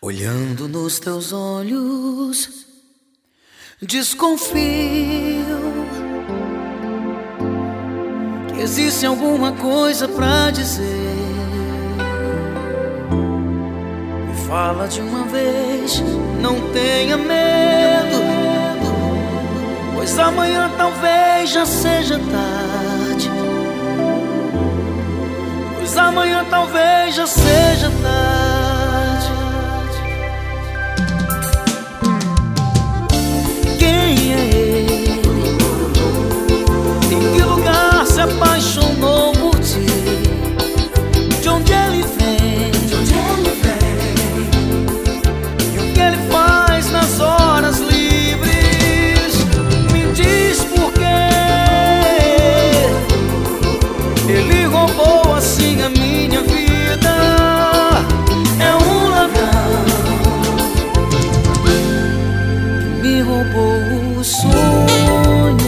Olhando nos teus olhos, desconfio que existe alguma coisa pra dizer. Me fala de uma vez, não tenha medo, pois amanhã talvez já seja tarde. Pois amanhã talvez já seja tarde. Se apaixonou por ti. De onde ele vem? E o que ele faz nas horas livres? Me diz por quê ele roubou assim a minha vida. É um ladrão que me roubou o sonho.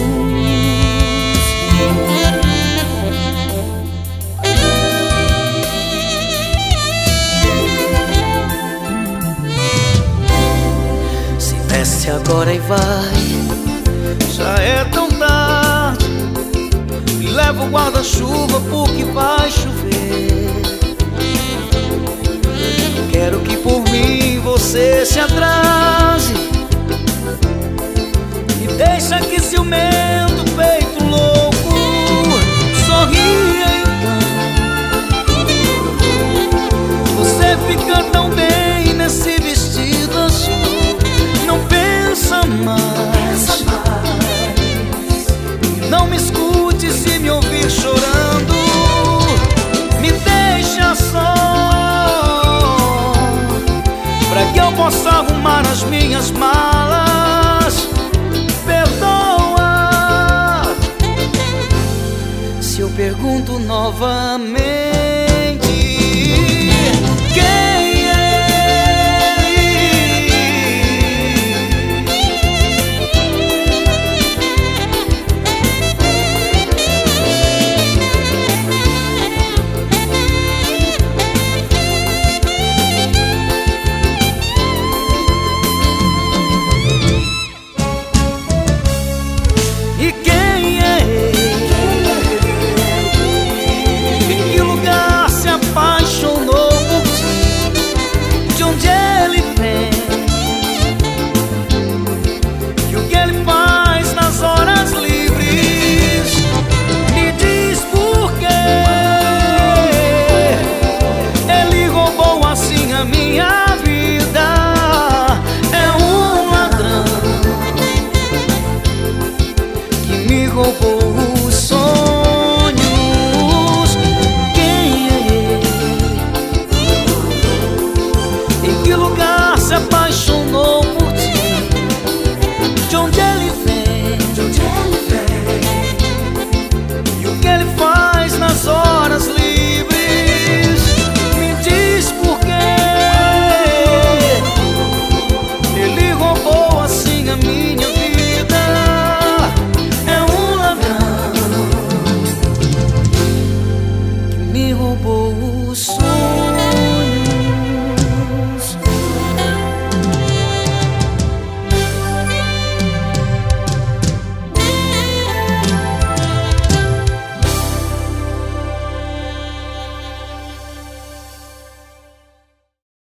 Desce agora e vai, já é tão tarde. Me leva o guarda-chuva porque vai chover. Quero que por mim você se atrase. Me deixa aqui ciumento, feito louco. Sorria então. Você fica tão bem nesse vestido azul. Não pensa mais. Não me escute se me ouvir chorando. Me deixa só, pra que eu possa arrumar as minhas malas. Perdoa se eu pergunto novamente.